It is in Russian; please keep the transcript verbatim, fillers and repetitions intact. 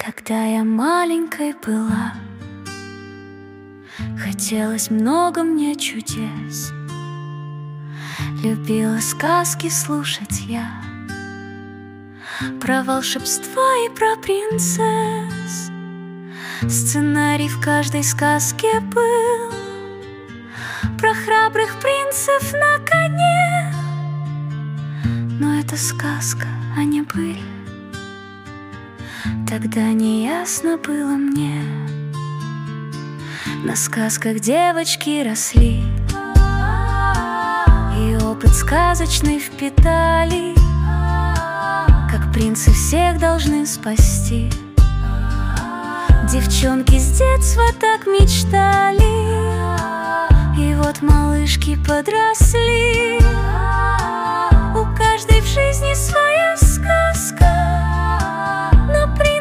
Когда я маленькой была, хотелось много мне чудес. Любила сказки слушать я, про волшебство и про принцесс. Сценарий в каждой сказке был про храбрых принцев на коне. Но это сказка, а не быль. Тогда неясно было мне. На сказках девочки росли и опыт сказочный впитали, как принцы всех должны спасти. Девчонки с детства так мечтали, и вот малышки подросли. У каждой в жизни своя сказка.